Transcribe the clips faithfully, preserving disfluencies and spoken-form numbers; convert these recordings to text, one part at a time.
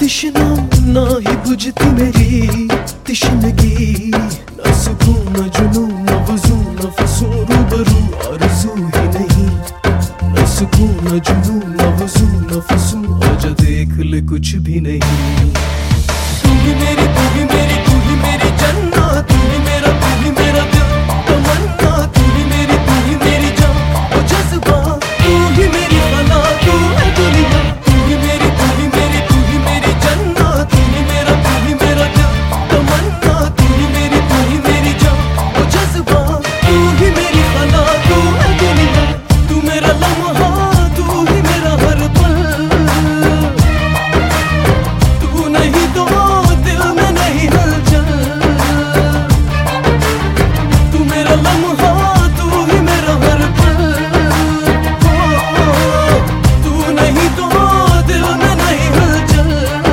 तिश्ना ना ही बुझती मेरी तिश्नगी, न सुकून न जुनून न वज़ू न फसूं, रूबरू आरज़ू ही नहीं। न सुकून न जुनून न वज़ू न फसूं, आजा देख ले कुछ भी नहीं। तू ही मेरी तू ही मेरी तू ही मेरी जन्नत, तू ही मेरा तू ही मेरा दिल तमन्ना, तू ही मेरी तू ही मेरी जान ओ जज्बा, तू ही मेरी फना तू है दुनिया। तू ही मेरी तू ही मेरी तू ही मेरी जन्नत, तू ही मेरा तू ही मेरा दिल तमन्ना, तू ही मेरी तू ही मेरी जान ओ जज्बा, तू ही मेरी फना तू है दुनिया। तू मेरा लम्हा तू ही मेरा हर पल, तू नहीं तो दिल में नहीं हलचल। तू मेरा लम्हा तू ही मेरा हर पल, तू नहीं तो दिल में नहीं हलचल।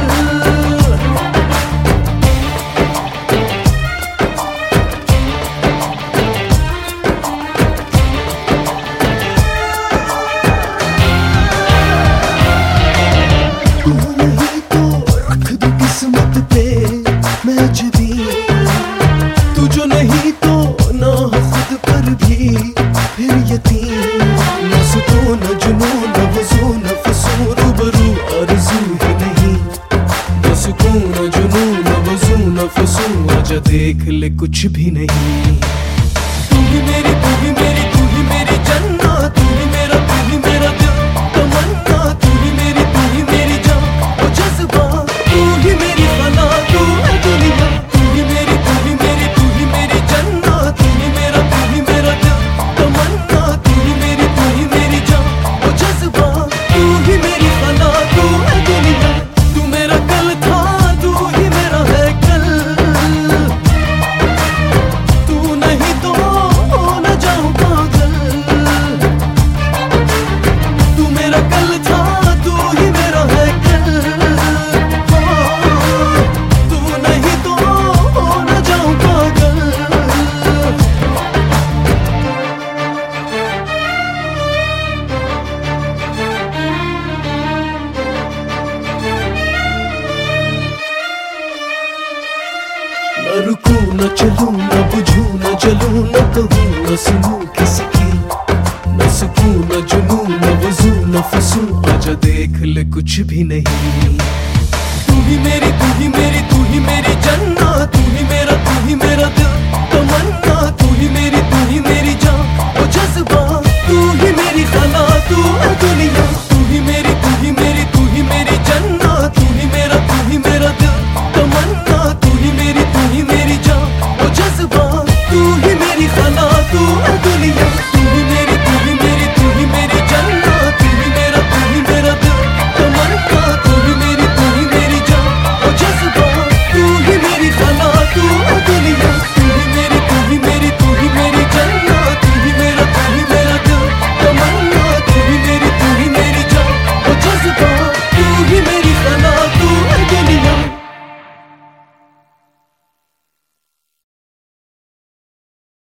तू नहीं तो रख दो किस्मत पे मैं जदी, तू जो नहीं तो ना हो खुद पर भी फिर यतीम। न सुकून न जुनून न वज़ू न फसूं, रूबरू आरज़ू ही नहीं। न सुकून न जुनून न वज़ू न फसूं, आजा देख ले कुछ भी नहीं। तू ही मेरी तू ही मेरी तू ही मेरी जन्नत, तू ही मेरा तू ही मेरा दिल तमन्ना, तू ही मेरी तू ही मेरी जान ओ जज्बा, तू ही मेरी फना तू है दुनिया। तू ही मेरी तू ही मेरी तू ही मेरी जन्नत, तू ही मेरा तू ही मेरा दिल तमन्ना, तू ही मेरी तू ही मेरी जान ओ जज्बा, तू ही मेरी फना तू है दुनिया। तू मेरा कल था तू ही मेरा है कल, तू नहीं तो हो न जाऊं पागल। तू मेरा कल था तू ही मेरा है कल, तू नहीं तो हो न जाऊं पागल। न रुकूं न चलूं न बुझूं न जलूं न कहूं न सुनूं किसी की। न सुकून न जुनून न वज़ू न फसूं, आजा देख ले कुछ भी नहीं। तू ही मेरी तू ही मेरी तू ही मेरी जन्नत, तू ही मेरा तू ही मेरा दिल तमन्ना, तू ही मेरी तू ही मेरी जान ओ जज्बा, तू ही मेरी खला तू है दुनिया।